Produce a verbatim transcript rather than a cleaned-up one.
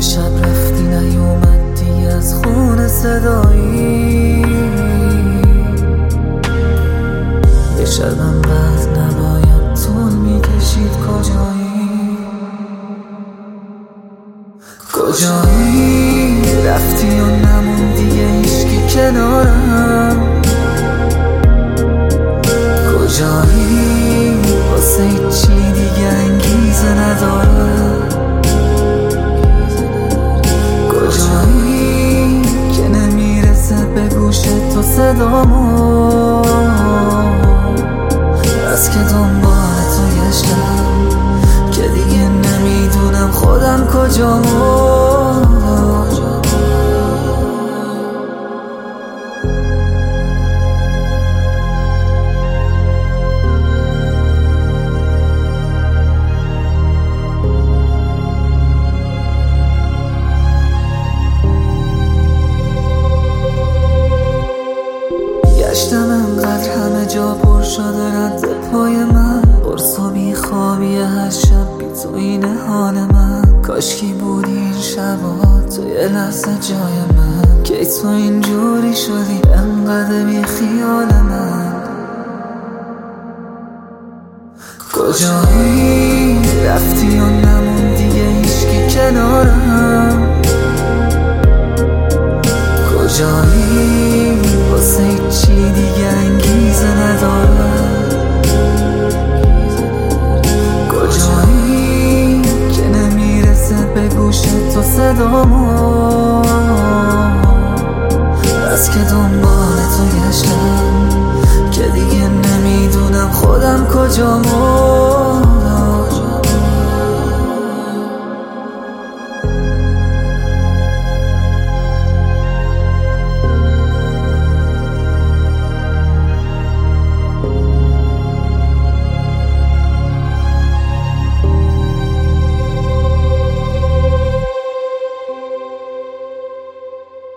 شب رفتی نیومدی از خون صدایی، یه شبم بعد نباید طول میکشید. کجایی کجایی رفتی و نموندی هیچکی کنارم؟ کجایی واسه هیچی دیگه انگیزه ندارم؟ کجایی که نمیرسه به گوش تو صدامو؟ از که دنبال تو گشتم که دیگه نمیدونم خودم کجامو. گشتم انقدر همه جا پر شده رد پای من، قرص و بیخوابی هر شب بی تو اینه حال من. کاشکی بودی این شبا تو یه لحظه جای من، که تو اینجوری شدی انقدر بی خیال من. کجایی رفتی و نموندی هیچکی کنارم؟ کجایی واسه هیچی دیگه انگیزه ندارم؟ کجایی که نمیرسه به گوش تو صدامو؟ از که دنبال تو گشتم که دیگه نمیدونم خودم کجامو.